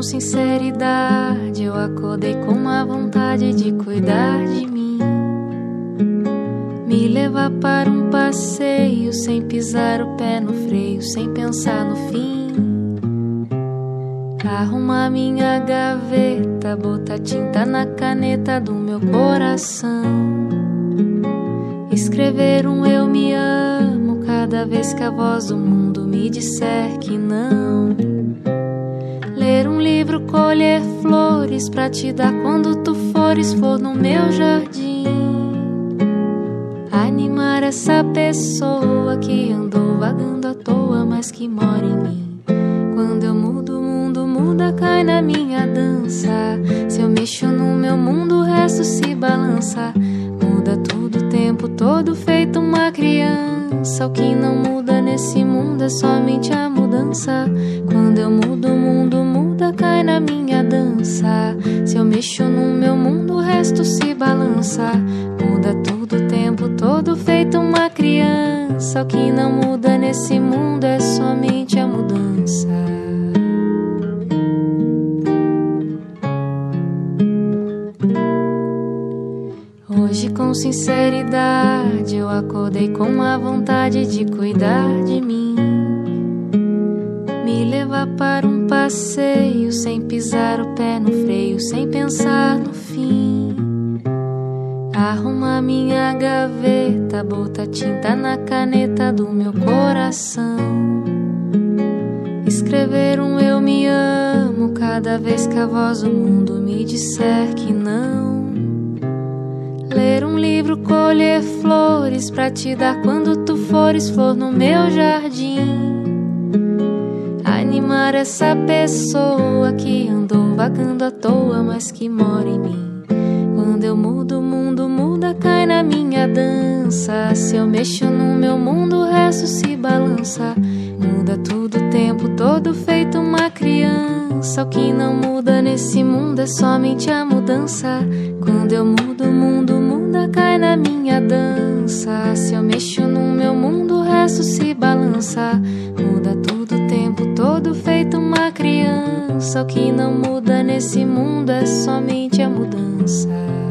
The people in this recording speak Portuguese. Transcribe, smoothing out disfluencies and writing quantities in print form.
sinceridade, eu acordei com uma vontade de cuidar de mim. Me levar para um passeio, sem pisar o pé no freio, sem pensar no fim. Arrumar minha gaveta, botar tinta na caneta do meu coração. Escrever um eu me amo cada vez que a voz do mundo me disser que não. Ler um livro, colher flores pra te dar quando tu fores flor no meu jardim. Animar essa pessoa que andou vagando à toa, mas que mora em mim. Quando eu mudo, o mundo muda, cai na minha dança. Se eu mexo no meu mundo, o resto se balança. Muda tudo o tempo todo, feito uma criança. O que não muda nesse mundo é somente a mudança. Quando eu mudo, o mundo muda, cai na minha dança. Se eu mexo no meu mundo, o resto se balança. Muda tudo o tempo todo, feito uma criança. O que não muda nesse mundo é somente a mudança. Hoje com sinceridade eu acordei com uma vontade de cuidar de mim. Me levar para um passeio, sem pisar o pé no freio, sem pensar no fim. Arrumar minha gaveta, botar tinta na caneta do meu coração. Escrever um eu me amo cada vez que a voz do mundo me disser que não. Ler um livro, colher flores pra te dar quando tu fores flor no meu jardim. Animar essa pessoa que andou vagando à toa, mas que mora em mim. Quando eu mudo, o mundo muda, cai na minha dança. Se eu mexo no meu mundo, o resto se balança. Muda tudo o tempo todo, feito uma criança. O que não muda nesse mundo é somente a mudança. Quando eu mudo, o mundo muda, cai na minha dança. Se eu mexo no meu mundo, o resto se balança. Muda tudo o tempo todo, feito uma criança. O que não muda nesse mundo é somente a mudança.